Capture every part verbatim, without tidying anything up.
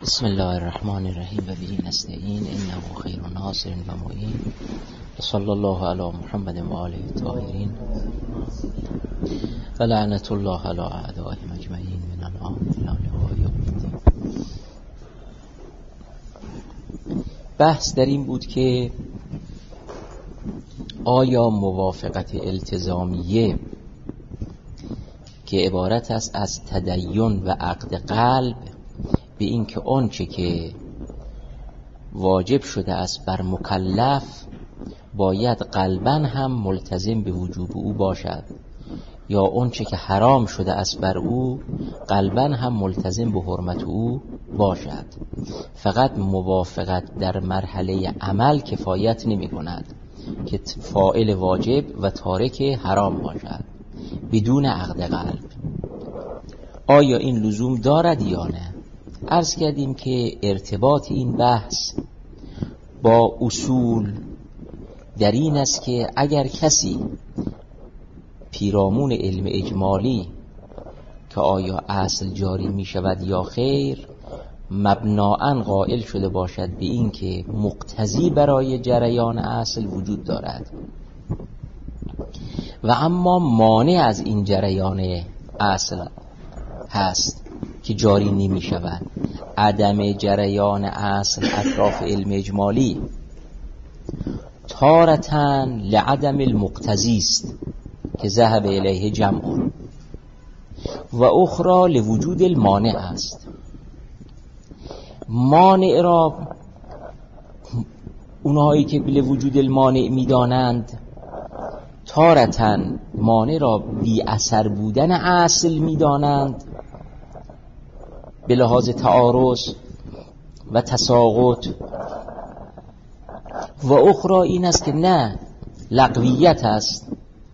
بسم الله الرحمن الرحیم و به نستعین انه خیر ناصر و معین و صلی الله علی محمد و آله الطاهرین و لعنت الله علی اعدائهم اجمعین من الان الی لقاء یوم الدین. بحث در این بود که آیا موافقت التزامیه که عبارت است از تدین و عقد قلب به این که آنچه که واجب شده است بر مکلف باید قلباً هم ملتزم به وجوب او باشد، یا آنچه که حرام شده است بر او قلباً هم ملتزم به حرمت او باشد. فقط موافقت در مرحله عمل کفایت نمی کند که فاعل واجب و تارک حرام باشد بدون عقد قلب. آیا این لزوم دارد یا نه؟ عرض کردیم که ارتباط این بحث با اصول در این است که اگر کسی پیرامون علم اجمالی که آیا اصل جاری می شود یا خیر مبناً قائل شده باشد به این که مقتضی برای جریان اصل وجود دارد و اما مانع از این جریان اصل هست که جاری نمی شود، عدم جریان اصل اطراف علم اجمالی تارتاً لعدم المقتضی است که ذهب الیه جمع و اخرى لوجود المانع است. مانع را اونهایی که لوجود المانع می دانند تارتاً مانع را بی اثر بودن اصل می دانند به لحاظ تعارض و تساقط، و اخرى این است که نه، لغویت است.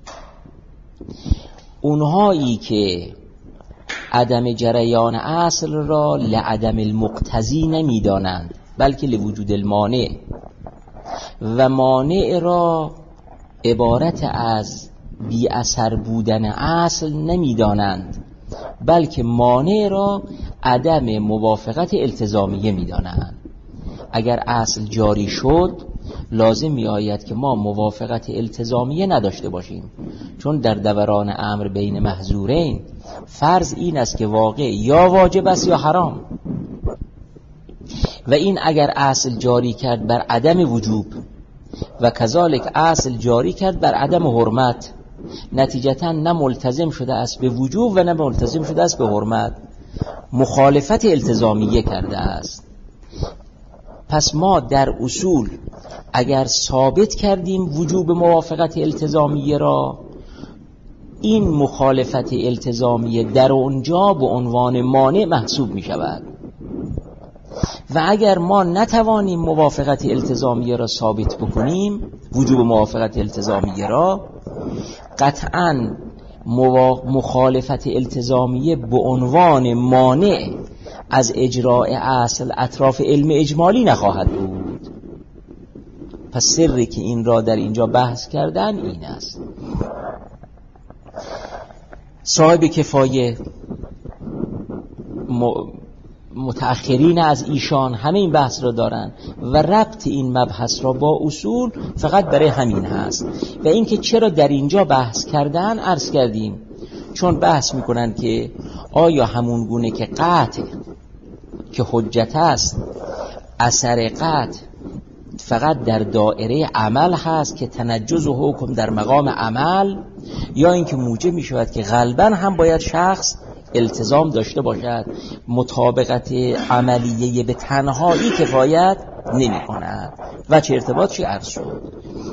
اونهایی که عدم جریان اصل را لعدم المقتضی نمی دانند بلکه لوجود المانع، و مانع را عبارت از بی اثر بودن اصل نمی دانند بلکه مانع را عدم موافقت التزامیه می دانند. اگر اصل جاری شد لازم می آید که ما موافقت التزامیه نداشته باشیم، چون در دوران امر بین محظورین فرض این است که واقع یا واجب است یا حرام، و این اگر اصل جاری کرد بر عدم وجوب و کذالک اصل جاری کرد بر عدم حرمت، نتیجتاً نه ملتزم شده است به وجوب و نه ملتزم شده است به حرمت، مخالفت التزامیه کرده است. پس ما در اصول اگر ثابت کردیم وجوب موافقت التزامیه را، این مخالفت التزامیه در اونجا به عنوان مانع محسوب می شود، و اگر ما نتوانیم موافقت التزامیه را ثابت بکنیم، وجوب موافقت التزامیه را، قطعاً مخالفت التزامیه به عنوان مانع از اجراء اصل اطراف علم اجمالی نخواهد بود. پس سری که این را در اینجا بحث کردن این است. صاحب کفایه متأخرین از ایشان همه این بحث را دارن و ربط این مبحث را با اصول فقط برای همین هست. و اینکه چرا در اینجا بحث کردن عرض کردیم، چون بحث میکنن که آیا همون گونه که قطع که حجت است، اثر قطع فقط در دائره عمل هست که تنجز و حکم در مقام عمل، یا اینکه موجب می شود که غالباً هم باید شخص التزام داشته باشد، مطابقت عملیه به تنهایی کفایت نمی کند و چه ارتباطی عرض شد.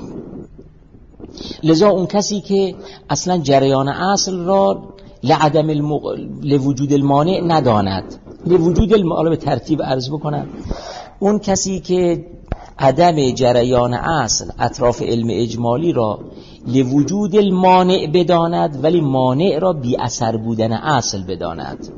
لذا اون کسی که اصلا جریان اصل را لعدم المق... لوجود المانع نداند، لوجود المانع به ترتیب عرض بکنم، اون کسی که عدم جریان اصل اطراف علم اجمالی را لوجود المانع بداند ولی مانع را بی اثر بودن اصل بداند،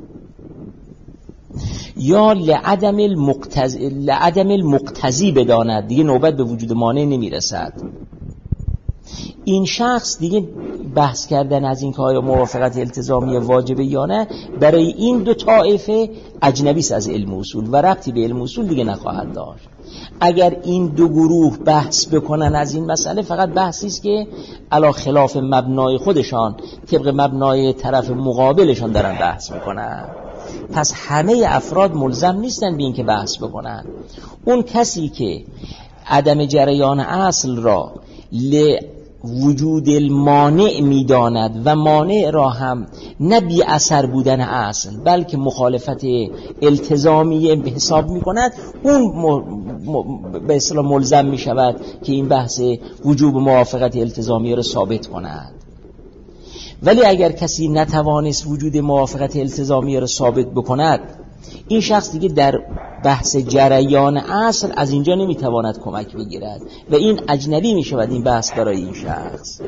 یا لعدم المقتضی لعدم المقتضی بداند، دیگه نوبت به وجود مانع نمی رسد، این شخص دیگه بحث کردن از این که آیا موافقت التزامی واجبه یا نه برای این دو طایفه اجنبی است از علم اصول و ربطی به علم اصول دیگه نخواهد داشت. اگر این دو گروه بحث بکنن از این مسئله، فقط بحثی است که علی خلاف مبنای خودشان طبق مبنای طرف مقابلشان دارن بحث میکنن. پس همه افراد ملزم نیستن به این که بحث بکنن. اون کسی که عدم جریان اصل را لوجود المانع میداند و مانع را هم نه بی اثر بودن اصل بلکه مخالفت التزامیه به حساب میکند، اون به اصطلاح ملزم میشود که این بحث وجوب موافقت التزامیه را ثابت کند. ولی اگر کسی نتوانست وجود موافقت التزامیه را ثابت بکند، این شخص دیگه در بحث جریان اصل از اینجا نمیتواند کمک بگیرد و این اجنبی میشود این بحث برای این شخص.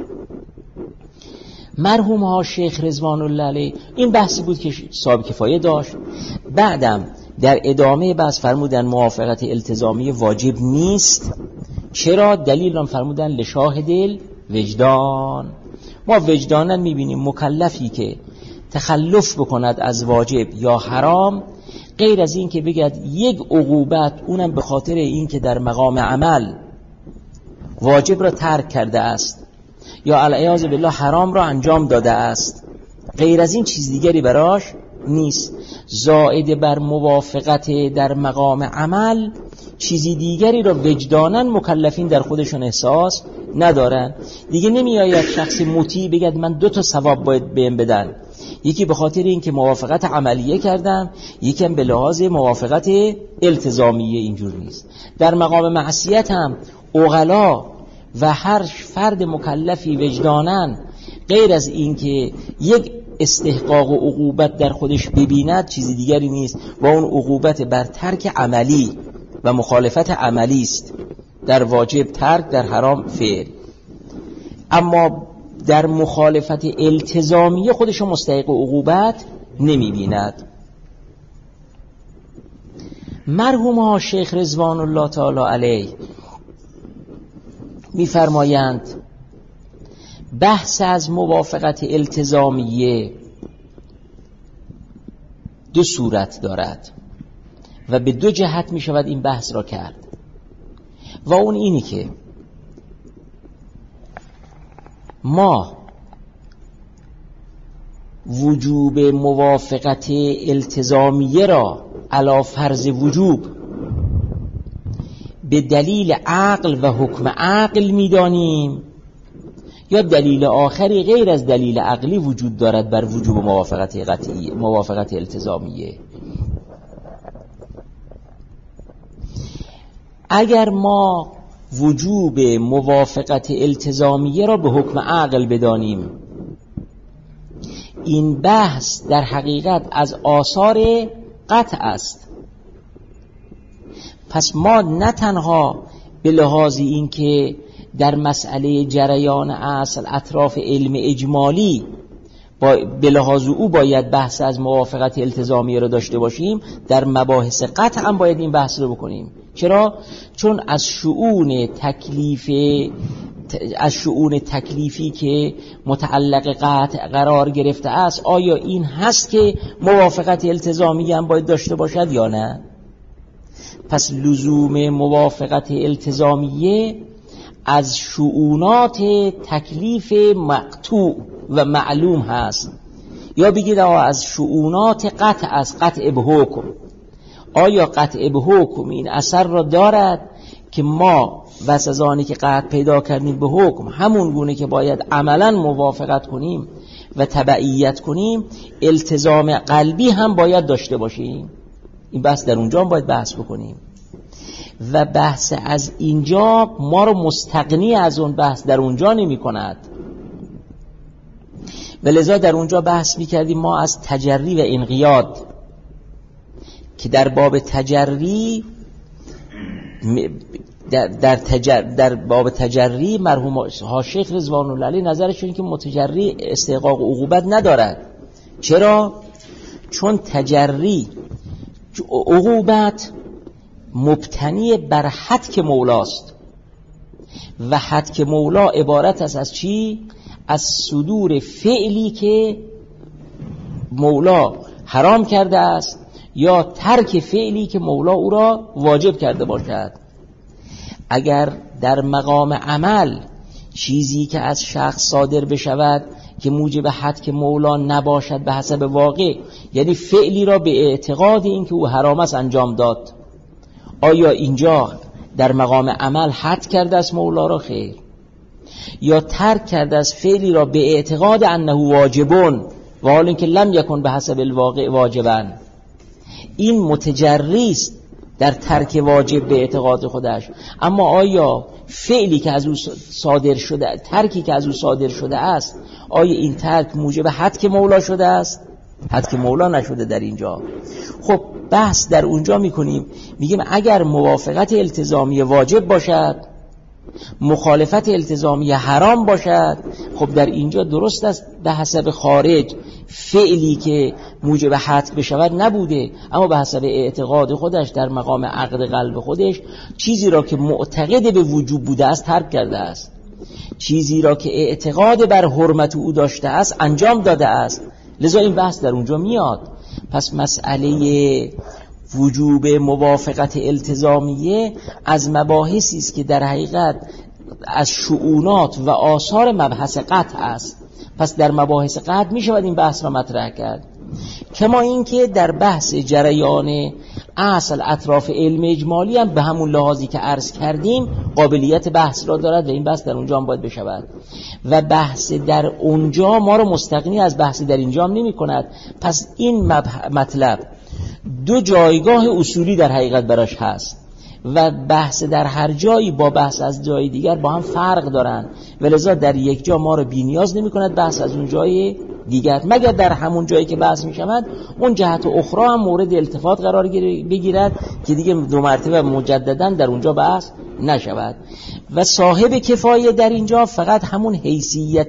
مرحوم ها شیخ رضوان الله علیه این بحثی بود که صاحب کفایه داشت. بعدم در ادامه بحث فرمودن موافقت التزامی واجب نیست. چرا؟ دلیل هم فرمودن لشاهد وجدان. ما وجدانا میبینیم مکلفی که تخلف بکند از واجب یا حرام، غیر از این که بگد یک عقوبت اونم به خاطر این که در مقام عمل واجب را ترک کرده است یا علیاذ بالله حرام را انجام داده است، غیر از این چیز دیگری براش نیست. زائد بر موافقت در مقام عمل چیزی دیگری را وجداناً مکلفین در خودشون احساس ندارن. دیگه نمی آید شخص مطیع بگد من دو تا ثواب باید بهم بدن، یکی به خاطر این که موافقت عملیه کردم، یکی هم به لحاظ موافقت التزامیه. اینجور نیست. در مقام معصیت هم عقلا و هر فرد مکلفی وجداناً غیر از این که یک استحقاق و عقوبت در خودش ببیند چیزی دیگری نیست و اون عقوبت بر ترک عملی و مخالفت عملی است، در واجب ترک، در حرام فعل. اما در مخالفت التزامیه خودش مستحق عقوبت نمی بیند. مرحوم ها شیخ رضوان الله تعالی علیه می فرمایند بحث از موافقت التزامیه دو صورت دارد و به دو جهت می شود این بحث را کرد و اون اینی که ما وجوب موافقت التزامیه را علی فرض وجوب به دلیل عقل و حکم عقل می دانیم یا دلیل آخری غیر از دلیل عقلی وجود دارد بر وجوب موافقت قطعی موافقت التزامیه. اگر ما وجوب موافقت التزامیه را به حکم عقل بدانیم، این بحث در حقیقت از آثار قطع است. پس ما نه تنها به لحاظ این که در مسئله جریان اصل اطراف علم اجمالی با به لحاظ او باید بحث از موافقت التزامیه را داشته باشیم، در مباحث قطع هم باید این بحث رو بکنیم. چرا؟ چون از شؤون تکلیف از شؤون تکلیفی که متعلق قطع قرار گرفته است، آیا این هست که موافقت التزامیه هم باید داشته باشد یا نه؟ پس لزوم موافقت التزامیه از شؤونات تکلیف مقطوع و معلوم هست، یا بگید از شؤونات قطع از قطع به حکم. آیا قطع به حکم این اثر را دارد که ما واسه از آنی که قطع پیدا کردیم به حکم همون گونه که باید عملا موافقت کنیم و تبعیت کنیم، التزام قلبی هم باید داشته باشیم؟ این بحث در اونجا هم باید بحث بکنیم و بحث از اینجا ما رو مستغنی از اون بحث در اونجا نمی کند. ولذا در اونجا بحث می کردیم ما از تجری و انقیاد، که در باب تجری در, در, تجر در باب تجری مرحوم ها شیخ رضوان الله علیه نظرشون که متجری استحقاق و عقوبت ندارد. چرا؟ چون تجری عقوبت مبتنی بر حد که مولاست و حتک مولا عبارت است از چی؟ از صدور فعلی که مولا حرام کرده است یا ترک فعلی که مولا او را واجب کرده باشد. اگر در مقام عمل چیزی که از شخص صادر بشود که موجب حتک مولا نباشد به حسب واقع، یعنی فعلی را به اعتقاد این که او حرام است انجام داد، آیا اینجا در مقام عمل حتک کرده است مولا را؟ خیر. یا ترک کرده است فعلی را به اعتقاد انه واجبون و حال اینکه لم یکن به حسب الواقع واجبا، این متجری است در ترک واجب به اعتقاد خودش. اما آیا فعلی که از او صادر شده، ترکی که از او صادر شده است، آیا این ترک موجب حتک مولا شده است؟ حتک مولا نشده در اینجا. خب بحث در اونجا میکنیم، میگیم اگر موافقت التزامی واجب باشد، مخالفت التزامی حرام باشد، خب در اینجا درست است به حسب خارج فعلی که موجب حتک بشود نبوده، اما به حسب اعتقاد خودش در مقام عقد قلب خودش چیزی را که معتقد به وجوب بوده است ترک کرده است، چیزی را که اعتقاد بر حرمت او داشته است انجام داده است. لذا این بحث در اونجا میاد. پس مسئله وجوب موافقت التزامیه از مباحثی است که در حقیقت از شؤونات و آثار مبحث قطع است. پس در مباحث قطع می شود این بحث را مطرح کرد. کما اینکه در بحث جریان اصل اطراف علم اجمالی هم به همون لحاظی که عرض کردیم قابلیت بحث را دارد و این بحث در اونجا هم باید بشود و بحث در اونجا ما رو مستغنی از بحث در اینجا هم نمی کند. پس این مطلب دو جایگاه اصولی در حقیقت براش هست و بحث در هر جایی با بحث از جای دیگر با هم فرق دارن و لذا در یک جا ما رو بی نیاز نمی کند بحث از اون جای دیگر، مگر در همون جایی که بحث می شود اون جهت اخرى هم مورد التفات قرار بگیرد که دیگه دو مرتبه مجددا در اونجا بحث نشود. و صاحب کفایه در اینجا فقط همون حیثیت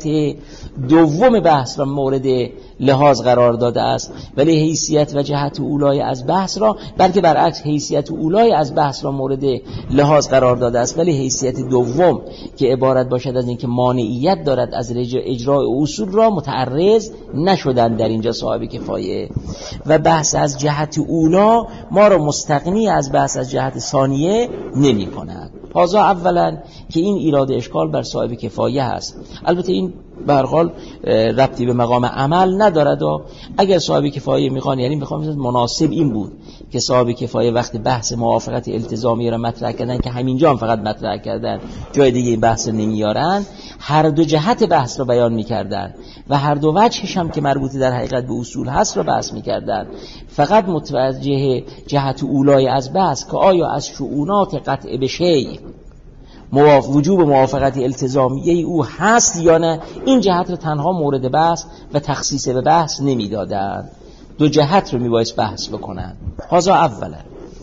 دوم بحث را مورد لحاظ قرار داده است، ولی حیثیت و جهت اولای از بحث را، بلکه برعکس حیثیت اولای از بحث را مورد لحاظ قرار داده است، ولی حیثیت دوم که عبارت باشد از اینکه مانعیت دارد از اجرای اصول را متعرض نشدن در اینجا صاحب کفایه. و بحث از جهت اولا ما را مستغنی از بحث از جهت ثانیه نمی کند. حاضر اولا که این ایراد اشکال بر صاحب کفایه هست. البته این به هر حال ربطی به مقام عمل ندارد و اگر صاحب کفایه میخوان، یعنی میخوام مناسب این بود که صاحب کفایه وقت بحث موافقت التزامی را مطرح کردن که همینجا هم فقط مطرح کردن، جای دیگه این بحث نمیارن، هر دو جهت بحث را بیان میکردن و هر دو وجهش هم که مربوط در حقیقت به اصول هست را بحث میکردن. فقط متوجه جهت اولای از بحث که آیا از شؤونات قطع به شیء مواف... وجوب موافقت التزامیه او هست یا نه، این جهت رو تنها مورد بحث و تخصیص به بحث نمیدادن، دو جهت رو میبایست بحث بکنن. حاضر اولا.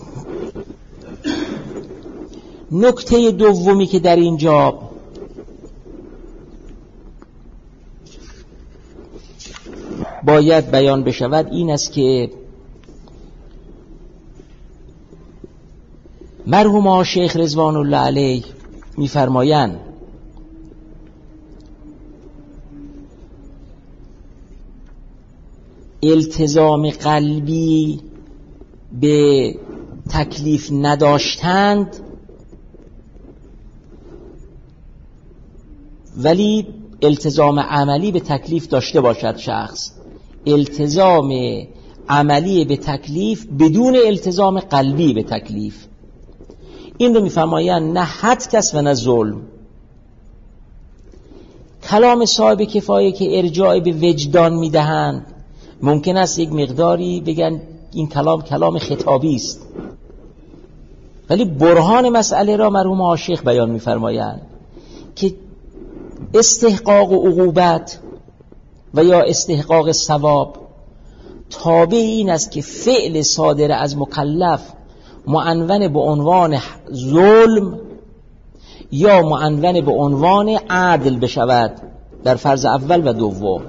نکته دومی که در اینجا باید بیان بشود این است که مرحوم شیخ رضوان الله علیه می‌فرمایند التزام قلبی به تکلیف نداشتند ولی التزام عملی به تکلیف داشته باشد شخص، التزام عملی به تکلیف بدون التزام قلبی به تکلیف. این رو میفرمایند نه حتک است و نه ظلم. کلام صاحب کفایه که ارجاع به وجدان میدهند ممکن است یک مقداری بگن این کلام کلام خطابی است، ولی برهان مسئله را مرحوم عاشق بیان میفرمایند که استحقاق عقوبت و یا استحقاق ثواب تابع این است که فعل صادر از مکلف معنون به عنوان ظلم یا معنون به عنوان عدل بشود در فرض اول و دوم.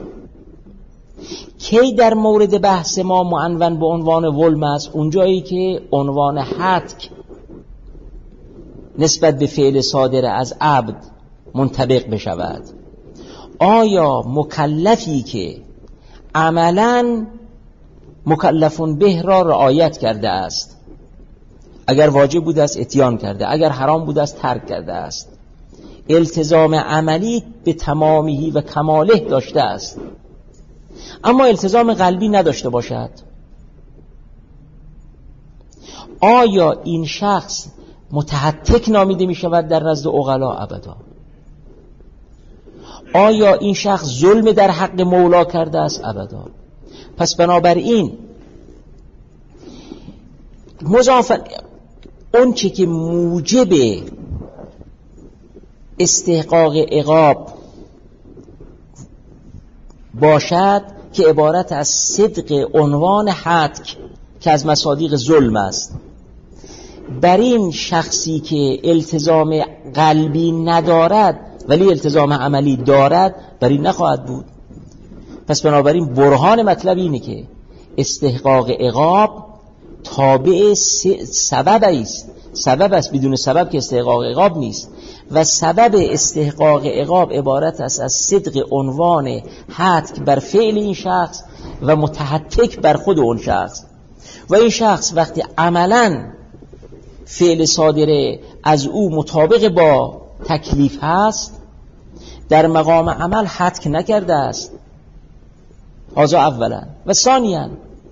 کی در مورد بحث ما معنون به عنوان ظلم است؟ اونجایی که عنوان حتک نسبت به فعل صادر از عبد منطبق بشود. آیا مکلفی که عملاً مکلفون به را رعایت کرده است، اگر واجب بوده است اتیان کرده، اگر حرام بوده است ترک کرده است، التزام عملی به تمامی و کماله داشته است، اما التزام قلبی نداشته باشد، آیا این شخص متحتک نامیده می شود در نزد عقلا؟ ابدا. آیا این شخص ظلم در حق مولا کرده است؟ ابدا. پس بنابراین مضافاً اون چی که موجب استحقاق عقاب باشد که عبارت از صدق عنوان حتک که از مصادیق ظلم است، بر این شخصی که التزام قلبی ندارد ولی التزام عملی دارد بر این نخواهد بود. پس بنابراین برهان مطلب اینه که استحقاق عقاب تابع سبب است، سبب است، بدون سبب که استحقاق عقاب نیست، و سبب استحقاق عقاب عبارت است از صدق عنوان حتک بر فعل این شخص و متحتک بر خود اون شخص. و این شخص وقتی عملاً فعل صادره از او مطابق با تکلیف هست، در مقام عمل حتک نکرده است. هذا اولا. و ثانیاً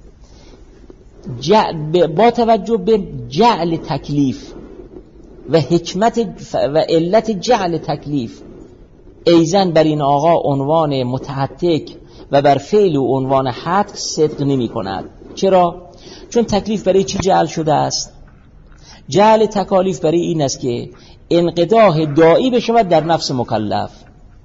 با توجه به جعل تکلیف و حکمت و علت جعل تکلیف، ایزن بر این آقا عنوان متحتک و بر فعل و عنوان حتک صدق نمی کند. چرا؟ چون تکلیف برای چی جعل شده است؟ جعل تکالیف برای این است که انقداح دائی بشود در نفس مکلف.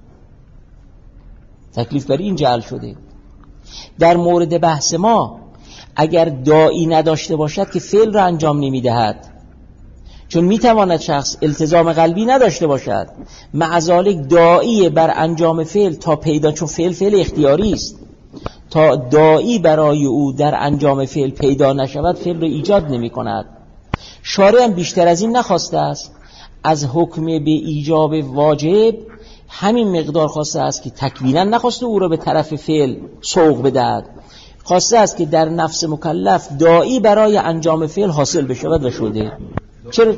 تکلیف برای این جعل شده. در مورد بحث ما اگر دائی نداشته باشد که فعل را انجام نمی دهد، چون می تواند شخص التزام قلبی نداشته باشد، معذالک دائی بر انجام فعل تا پیدا، چون فعل فعل اختیاری است، تا دائی برای او در انجام فعل پیدا نشود فعل را ایجاد نمی کند. شارع هم بیشتر از این نخواسته است. از حکم به ایجاب واجب همین مقدار خواسته است که تکوینا نخواسته او را به طرف فعل سوق بدهد، خواسته است که در نفس مکلف دائی برای انجام فعل حاصل بشود و شده. چرا؟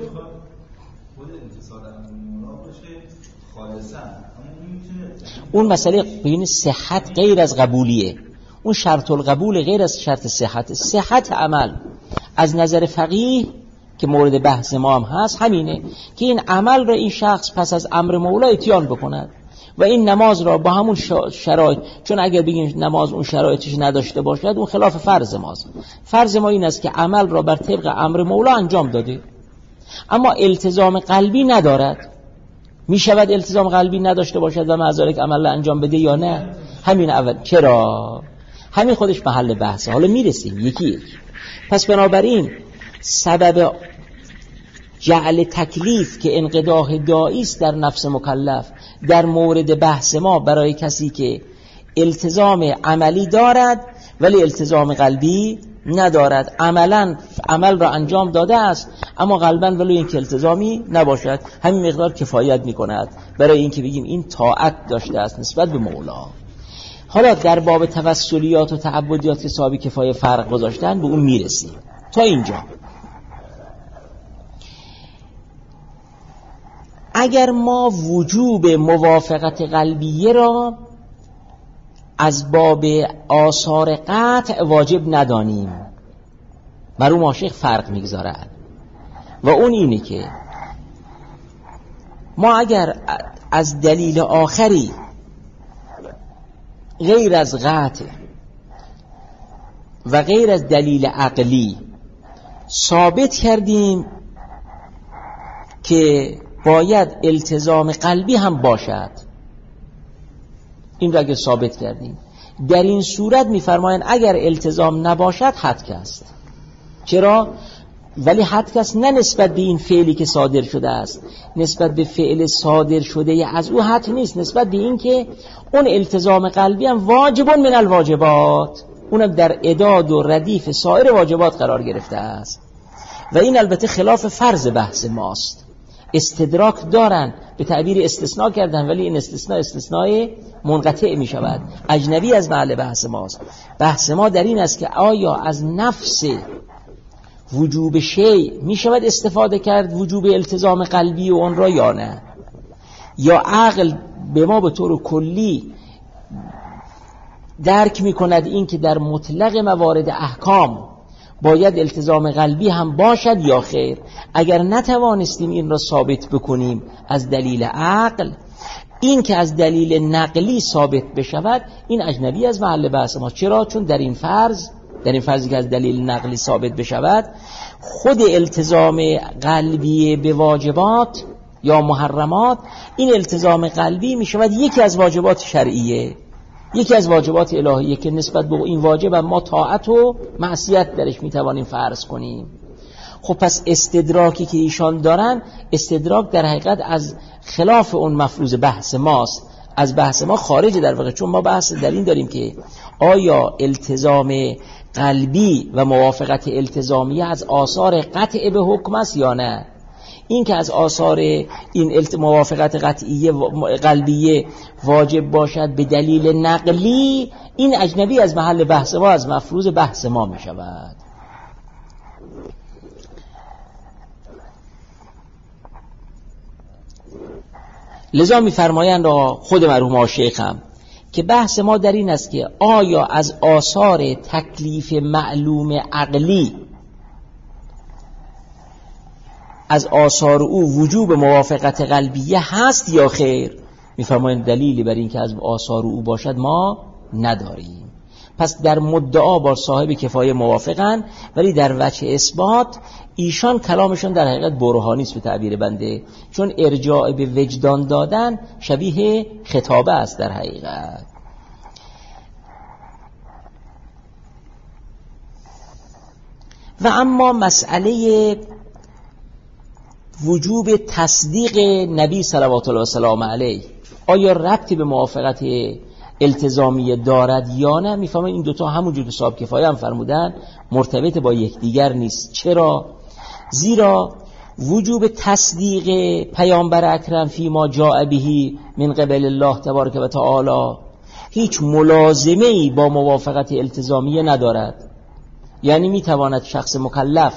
اون مسئله بین صحت غیر از قبولیه، اون شرط القبول غیر از شرط صحت. صحت عمل از نظر فقیه که مورد بحث ما هم هست همینه که این عمل را این شخص پس از امر مولا اتیان بکند و این نماز را با همون شرایط، چون اگر بگیم نماز اون شرایطش نداشته باشد اون خلاف فرض ماست. فرض ما این است که عمل را بر طبق امر مولا انجام داده اما التزام قلبی ندارد. می شود التزام قلبی نداشته باشد و معذالک عمل را انجام بده یا نه؟ همین اول. چرا؟ همین خودش محل بحثه. حالا میرسیم یکی یک. پس بنابراین سبب جعل تکلیف که انقداح دائی است در نفس مکلف در مورد بحث ما برای کسی که التزام عملی دارد ولی التزام قلبی ندارد، عملا عمل را انجام داده است اما قلباً ولی اینکه التزامی نباشد، همین مقدار کفایت می کند برای اینکه بگیم این طاعت داشته است نسبت به مولا. حالا در باب توسلیات و تعبدیات که صاحب کفایه فرق گذاشتن به اون میرسیم. تا اینجا اگر ما وجوب موافقت قلبیه را از باب آثار قطع واجب ندانیم، مرحوم ماشیخ فرق میگذارد و اون اینه که ما اگر از دلیل آخری غیر از قطع و غیر از دلیل عقلی ثابت کردیم که باید التزام قلبی هم باشد، این را اگر ثابت کردیم، در این صورت میفرمایند اگر التزام نباشد حتک است. چرا؟ ولی حتک است نه نسبت به این فعلی که صادر شده است، نسبت به فعل صادر شده از او حتک نیست، نسبت به این که اون التزام قلبی هم واجب من الواجبات، اونم در اعداد و ردیف سایر واجبات قرار گرفته است و این البته خلاف فرض بحث ماست. استدراک دارن، به تعبیر استثناء کردن، ولی این استثناء استثناء منقطع می شود، اجنبی از محل بحث ماست. بحث ما در این است که آیا از نفس وجوب شیء می شود استفاده کرد وجوب التزام قلبی و اون را یا نه، یا عقل به ما به طور کلی درک می کند این که در مطلق موارد احکام باید التزام قلبی هم باشد یا خیر. اگر نتوانستیم این را ثابت بکنیم از دلیل عقل، این که از دلیل نقلی ثابت بشود این اجنبی از محل بحث ما. چرا؟ چون در این فرض در این فرضی که از دلیل نقلی ثابت بشود، خود التزام قلبی به واجبات یا محرمات، این التزام قلبی می شود یکی از واجبات شرعیه، یکی از واجبات الهیه که نسبت به این واجب ما طاعت و معصیت درش می توانیم فرض کنیم. خب پس استدراکی که ایشان دارن، استدراک در حقیقت از خلاف اون مفروض بحث ماست، از بحث ما خارج در واقع. چون ما بحث در این داریم که آیا التزام قلبی و موافقت التزامیه از آثار قطع به حکم است یا نه. این که از آثار این موافقت قطعیه قلبیه واجب باشد به دلیل نقلی، این اجنبی از محل بحث ما، از مفروض بحث ما می شود. لذا می فرمایند خود مرحوم آشیخ هم که بحث ما در این است که آیا از آثار تکلیف معلوم عقلی، از آثار او وجوب موافقت قلبیه هست یا خیر؟ میفرمایند دلیلی بر این که از آثار او باشد ما نداریم. پس در مدعا با صاحب کفایه موافقن، ولی در وجه اثبات ایشان کلامشون در حقیقت برهانی است به تعبیر بنده، چون ارجاع به وجدان دادن شبیه خطابه است در حقیقت. و اما مسئله وجوب تصدیق نبی صلوات الله و سلام علیه آیا ربطی به موافقت التزامیه دارد یا نه؟ میفهمن این دوتا همونجور که صاحب کفایه هم فرمودن مرتبط با یکدیگر نیست. چرا؟ زیرا وجوب تصدیق پیامبر اکرم فی ما جاء به من قبل الله تبارک و تعالی هیچ ملازمه‌ای با موافقت التزامیه ندارد. یعنی میتواند شخص مکلف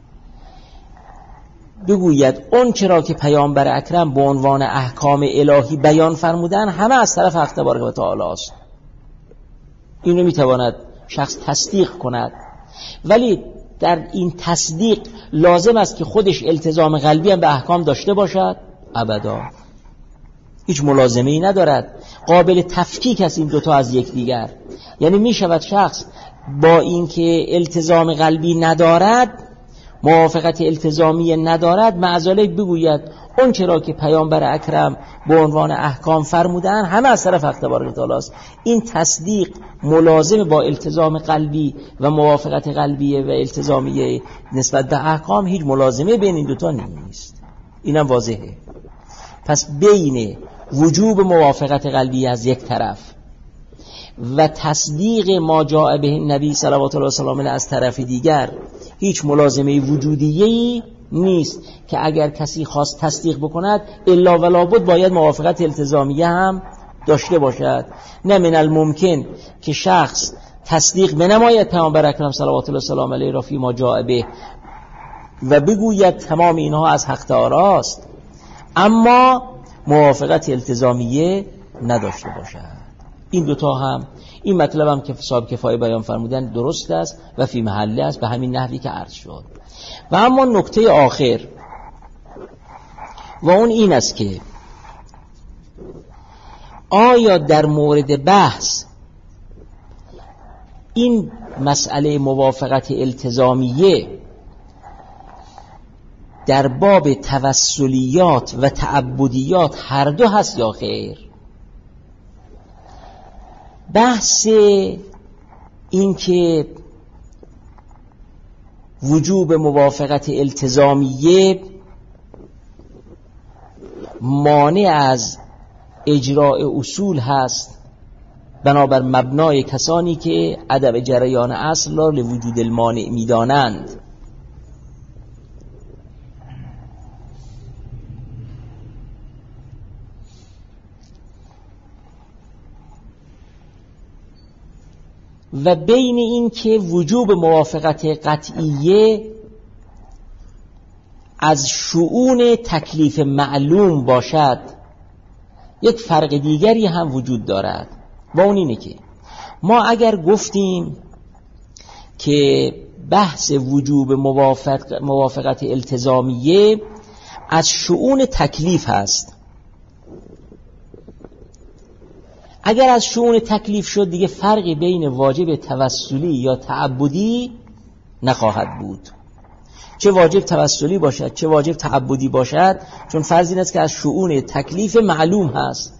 بگوید اون چرا که پیامبر اکرم به عنوان احکام الهی بیان فرمودن همه از طرف حق تبارک و تعالی است، اینو میتواند شخص تصدیق کند. ولی در این تصدیق لازم است که خودش التزام قلبی هم به احکام داشته باشد؟ ابدا، هیچ ملازمه‌ای ندارد. قابل تفکیک است این دوتا از یکدیگر. یعنی میشود شخص با اینکه التزام قلبی ندارد، موافقت التزامی ندارد، معذالک بگوید اون چرا که پیامبر اکرم به عنوان احکام فرمودن همه از طرف حق تبارک و تعالی است. این تصدیق ملازم با التزام قلبی و موافقت قلبی و التزامی نسبت به احکام هیچ ملازمه بین این دوتا نیست. اینم واضحه. پس بین وجوب موافقت قلبی از یک طرف و تصدیق ما جاء به نبی صلوات الله و سلام علیه از طرف دیگر هیچ ملازمه وجودیه‌ای نیست که اگر کسی خواست تصدیق بکند الا ولا بد باید موافقت التزامیه هم داشته باشد. نه من الممکن که شخص تصدیق بنماید پیامبر اکرم صلوات الله و سلام علیه را فی ما جاء به و بگوید تمام اینها از حق تعالی است، اما موافقت التزامیه نداشته باشد. این دوتا هم، این مطلب هم که صاحب کفایه بیان فرمودن درست است و فی محله است، به همین نحوی که عرض شد. و اما نکته آخر و اون این است که آیا در مورد بحث این مسئله موافقت التزامیه در باب توسلیات و تعبدیات هر دو هست یا خیر؟ بحث این که وجوب موافقت التزامیه مانع از اجراء اصول هست بنابر مبنای کسانی که عدم جریان اصل را لوجود المانع میدانند. و بین این که وجوب موافقت قطعیه از شؤون تکلیف معلوم باشد یک فرق دیگری هم وجود دارد و اون اینه که ما اگر گفتیم که بحث وجوب موافق موافقت التزامیه از شؤون تکلیف هست، اگر از شؤون تکلیف شد دیگه فرقی بین واجب توسلی یا تعبدی نخواهد بود، چه واجب توسلی باشد چه واجب تعبدی باشد، چون فرض این است که از شؤون تکلیف معلوم هست.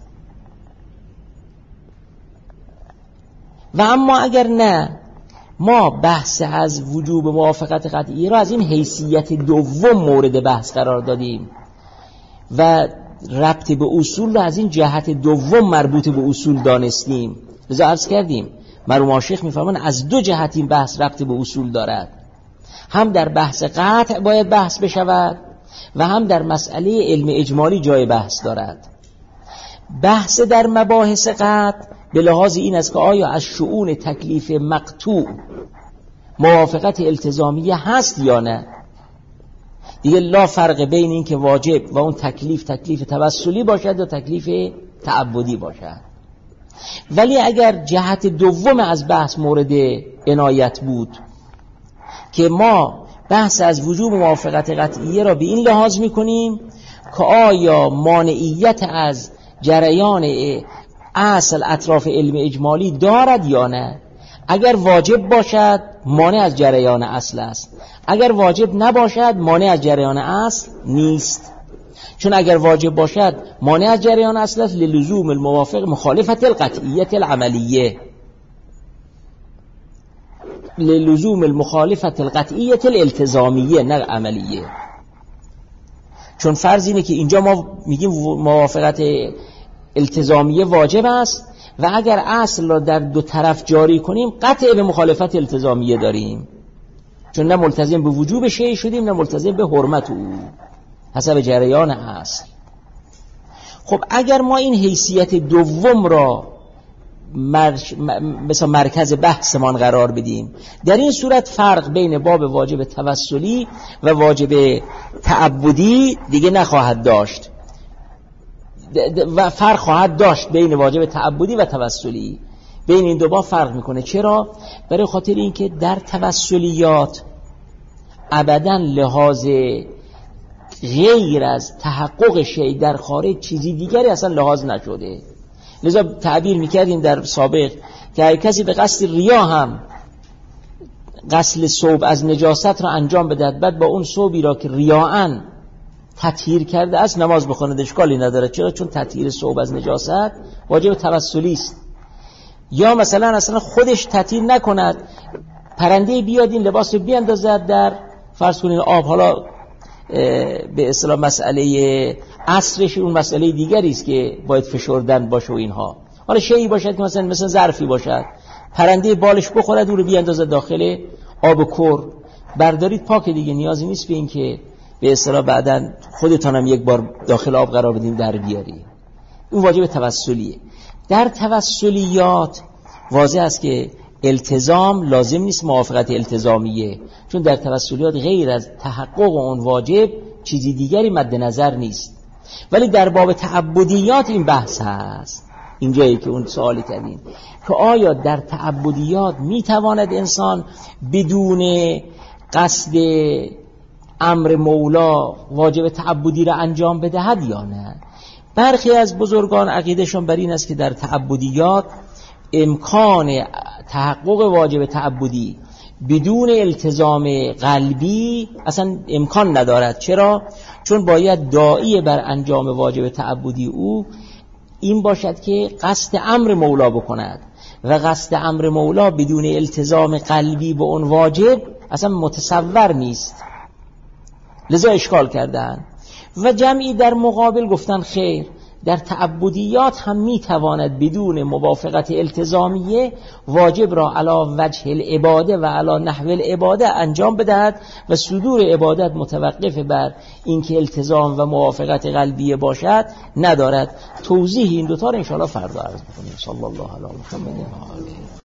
و اما اگر نه، ما بحث از وجوب موافقت قطعی را از این حیثیت دوم مورد بحث قرار دادیم و ربط به اصول را از این جهت دوم مربوط به اصول دانستیم. لذا عرض کردیم مرحوم آشیخ میفرمان از دو جهت این بحث ربط به اصول دارد، هم در بحث قطع باید بحث بشود و هم در مسئله علم اجمالی جای بحث دارد. بحث در مباحث قطع به لحاظ این است که آیا از شؤون تکلیف مقطوع موافقت التزامیه هست یا نه. دیگه لا فرق بین این که واجب و اون تکلیف تکلیف توسلی باشد یا تکلیف تعبدی باشد. ولی اگر جهت دوم از بحث مورد عنایت بود که ما بحث از وجوب موافقت قطعیه را به این لحاظ میکنیم که آیا مانعیت از جریان اصل اطراف علم اجمالی دارد یا نه. اگر واجب باشد مانع از جریان اصل است، اگر واجب نباشد مانع از جریان اصل نیست. چون اگر واجب باشد مانع از جریان اصل است للزوم الموافق مخالفت القطعیت العملیه، للزوم المخالفت القطعیت الالتزامیه نه عملیه. چون فرض اینه که اینجا ما میگیم موافقت التزامیه واجب است و اگر اصل را در دو طرف جاری کنیم قطع به مخالفت التزامیه داریم، چون نه ملتزم به وجوب شیء شدیم نه ملتزم به حرمت او حسب جریان اصل. خب اگر ما این حیثیت دوم را مرش... مثلا مرکز بحثمان قرار بدیم، در این صورت فرق بین باب واجب توسلی و واجب تعبدی دیگه نخواهد داشت و فرق خواهد داشت بین واجب تعبدی و توسلی. بین این دو با فرق میکنه. چرا؟ برای خاطر اینکه در توسلیات ابداً لحاظ غیر از تحقق شیء در خارج چیزی دیگری اصلا لحاظ نشده. لذا تعبیر میکردیم در سابق که هر کسی به قصد ریا هم غسل ثوب از نجاست را انجام بدهد، بعد با اون ثوبی را که ریاءً تطهیر کرده است نماز بخواند اشکالی نداره. چرا؟ چون تطهیر ثوب از نجاست واجب توسلی است. یا مثلا اصلا خودش تطهیر نکند، پرنده بیاد این لباس رو بیاندازد در فرض کنین آب، حالا به اصطلاح مسئله عصرش اون مسئله دیگری است که باید فشردن باشه و اینها. حالا شیئی باشد که مثلا مثلا ظرفی باشد، پرنده بالش بخورد او رو بیاندازد داخل آب کر، بردارید پاک دیگه، نیازی نیست به این که به اصطلاح بعداً خودتان هم یک بار داخل آب قرار بدین در بیاری. اون واجب توسلیه. در توسلیات واضح است که التزام لازم نیست موافقت التزامیه، چون در توسلیات غیر از تحقق اون واجب چیزی دیگری مد نظر نیست. ولی در باب تعبدیات این بحث هست. اینجایی که اون سوالی کردین که آیا در تعبدیات میتواند انسان بدون قصد امر مولا واجب تعبدی را انجام بدهد یا نه. برخی از بزرگان عقیدهشون بر این است که در تعبدیات امکان تحقق واجب تعبدی بدون التزام قلبی اصلا امکان ندارد. چرا؟ چون باید داعی بر انجام واجب تعبدی او این باشد که قصد امر مولا بکند و قصد امر مولا بدون التزام قلبی به اون واجب اصلا متصور نیست. لذا اشکال کردن و جمعی در مقابل گفتن خیر، در تعبدیات هم میتواند بدون موافقت التزامیه واجب را علی وجه العباده و علی نحو العباده انجام بدهد و صدور عبادت متوقف بر اینکه التزام و موافقت قلبیه باشد ندارد. توضیح این دوتا را انشاءالله فردا عرض می‌کنیم. صلی الله علی محمد و آله.